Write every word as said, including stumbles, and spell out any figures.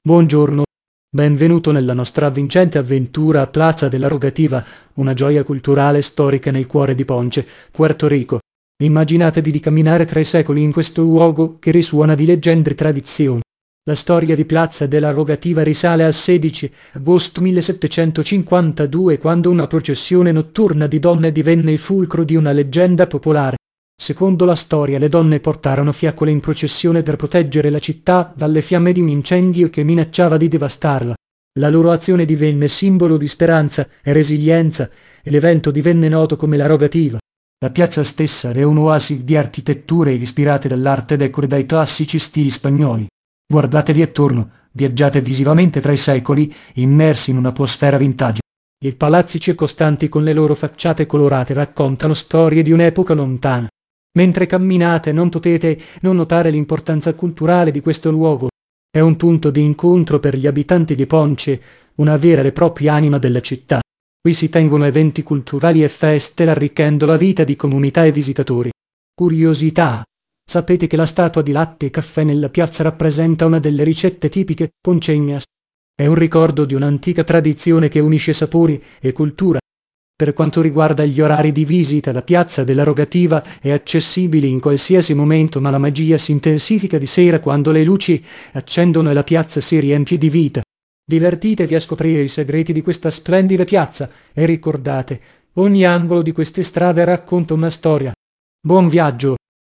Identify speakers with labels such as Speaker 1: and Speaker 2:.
Speaker 1: Buongiorno, benvenuto nella nostra avvincente avventura a Plaza della Rogativa, una gioia culturale storica nel cuore di Ponce, Puerto Rico. Immaginatevi di camminare tra i secoli in questo luogo che risuona di leggende e tradizioni. La storia di Piazza della Rogativa risale al sedici agosto millesettecentocinquantadue, quando una processione notturna di donne divenne il fulcro di una leggenda popolare. Secondo la storia, le donne portarono fiaccole in processione per proteggere la città dalle fiamme di un incendio che minacciava di devastarla. La loro azione divenne simbolo di speranza e resilienza e l'evento divenne noto come la Rogativa. La piazza stessa è un'oasi di architetture ispirate dall'arte decore dai classici stili spagnoli. Guardatevi attorno, viaggiate visivamente tra i secoli, immersi in un'atmosfera vintage. I palazzi circostanti con le loro facciate colorate raccontano storie di un'epoca lontana. Mentre camminate non potete non notare l'importanza culturale di questo luogo. È un punto di incontro per gli abitanti di Ponce, una vera e propria anima della città. Qui si tengono eventi culturali e feste, arricchendo la vita di comunità e visitatori. Curiosità. Sapete che la statua di latte e caffè nella piazza rappresenta una delle ricette tipiche poncegnas? È un ricordo di un'antica tradizione che unisce sapori e cultura. Per quanto riguarda gli orari di visita, la piazza della Rogativa è accessibile in qualsiasi momento, ma la magia si intensifica di sera quando le luci accendono e la piazza si riempie di vita. Divertitevi a scoprire i segreti di questa splendida piazza e ricordate, ogni angolo di queste strade racconta una storia. Buon viaggio!